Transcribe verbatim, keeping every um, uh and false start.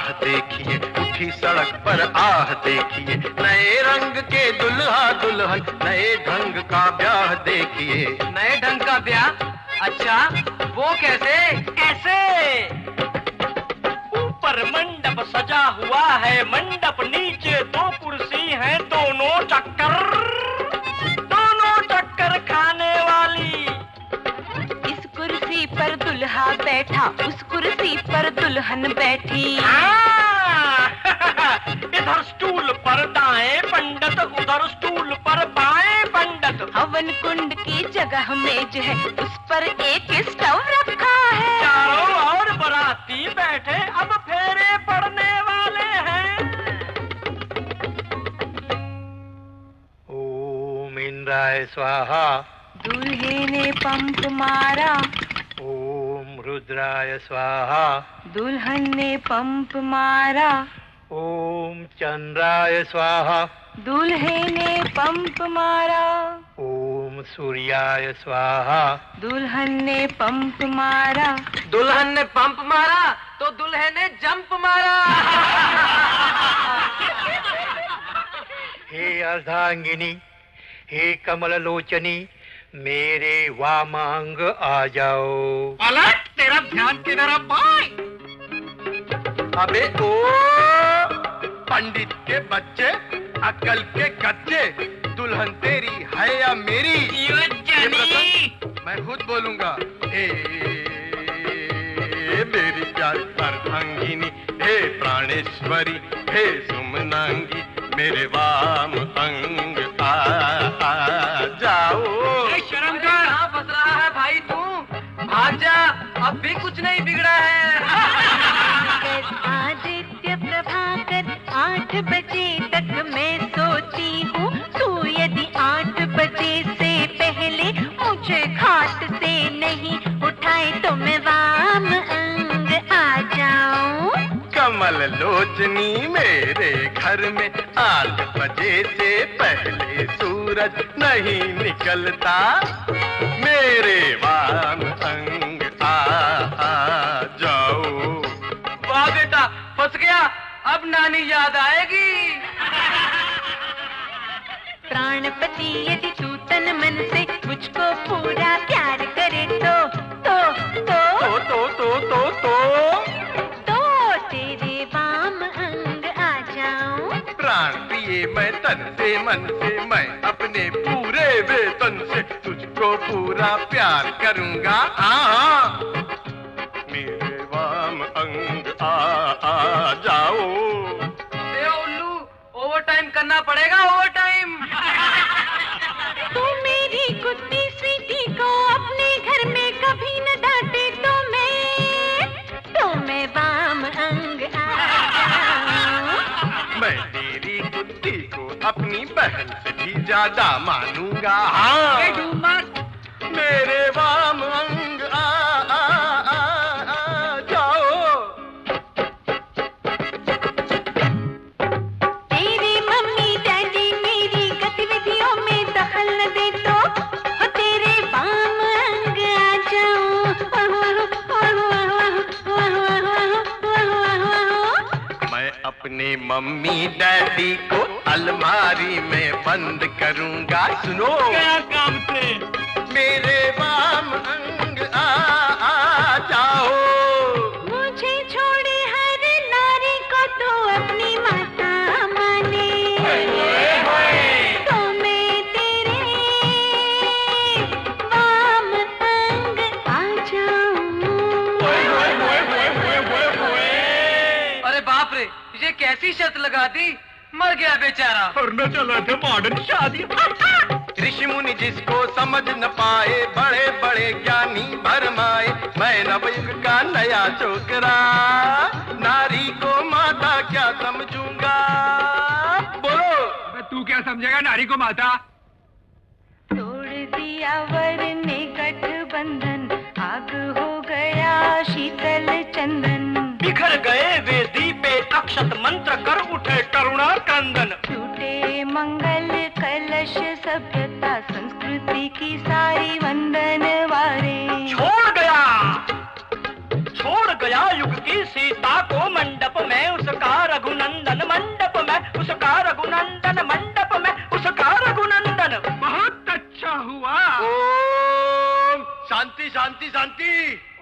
राह देखिए, उठी सड़क पर आह देखिए, नए रंग के दुल्हा दुल्हन, नए ढंग का ब्याह देखिए। नए ढंग का ब्याह? अच्छा, वो कैसे? ऐसे। ऊपर मंडप सजा हुआ है, मंडप नीचे दो कुर्सी हैं, दोनों चक्कर दोनों चक्कर खाने वाली। इस कुर्सी पर दुल्हा बैठा, उस कुर्सी पर दुल्हन बैठी। इधर स्टूल पर दाएं पंडित, उधर स्टूल पर बाएं पंडित। हवन कुंड की जगह मेज है, उस पर एक स्टव रखा है। चारों ओर बराती बैठे, अब फेरे पड़ने वाले हैं। ओम इंद्राय स्वाहा। दूल्हे ने पंप मारा। ओम रुद्राय स्वाहा। दुल्हन ने पंप मारा। ओम चंद्राय स्वाहा। दूल्हे ने पंप मारा। ओम सूर्याय स्वाहा। दुल्हन ने पंप मारा। दुल्हन ने पंप मारा तो दुल्हे ने जंप मारा। हे अर्धांगिनी, हे कमल लोचनी, मेरे वामांग आ जाओ। अलग तेरा ध्यान किधर है भाई? अबे ओ पंडित के बच्चे, अक्ल के कच्चे, दुल्हन तेरी है या मेरी? ये जानी। मैं खुद बोलूंगा। ए, मेरी प्यारी अर्धांगिनी, हे प्राणेश्वरी, हे सुमनांगी, मेरे वाम अंग आ, आ जाओ। शर्म कर। कहाँ फंस रहा है भाई तू? भाग जा, अब भी कुछ नहीं बिगड़ा है। आदित्य प्रभाकर, आठ बजे तक मैं सोती हूँ, तू यदि आठ बजे से पहले मुझे घाट से नहीं उठाए तो मैं वाम अंग आ जाऊं। कमल लोचनी, मेरे घर में आठ बजे से पहले सूरज नहीं निकलता, मेरे वाम अंग आ, आ जाओ। वाह बेटा, फंस गया, अब नानी याद आएगी। प्राणपति यदि तू तन मन से मुझको पूरा प्यार करे तो तो तो तो तो तो तो तो तो तेरे वाम अंग आ जाऊं। प्राण प्रिय मैं तन से मन से, मैं अपने पूरे वेतन से तुझको पूरा प्यार करूंगा। हाँ, मेरे वाम अंग आ, आ जाओ। ए उल्लू, ओवर टाइम करना पड़ेगा, ओवर टाइम। तू मेरी कुत्ती स्वीटी को अपने घर में कभी न डांटे तो मैं तो मैं वाम अंग आ जाऊं। मैं तेरी कुत्ती को अपनी बहन से भी ज्यादा मानूंगा। हाँ, मेरे वाम अंग आ, आ, आ, आ जाओ। तेरे मम्मी डैडी मेरी गतिविधियों में दखल न दे तो तेरे वाम अंग आ जाऊं। मैं अपने मम्मी डैडी को अलमारी में बंद करूंगा। सुनो, क्या काम से? मेरे वाम अंग आ, आ जाओ। मुझे छोड़े हर नारी को तो अपनी माता माने, तो मैं तेरे वाम अंग आ जाऊं। अरे बाप रे, ये कैसी शर्त लगा दी, मर गया बेचारा। करना चला था मॉडर्न शादी। ऋषि मुनि जिसको समझ न पाए, बड़े बड़े ज्ञानी भरमाए, मैं नवयुग का नया छोकरा, नारी को माता क्या समझूंगा? बोलो। तू क्या समझेगा नारी को माता? तोड़ दिया वर ने गठबंधन, आग हो गया शीतल चंदन। बिखर गए वे दीपे अक्षत मंत्र, कर उठे करुणा क्रंदन। छूटे मंगल कलश सभ्यता संस्कृति की सारी वंदन वारे। छोड़ गया छोड़ गया युग की सीता को मंडप में शांति शांति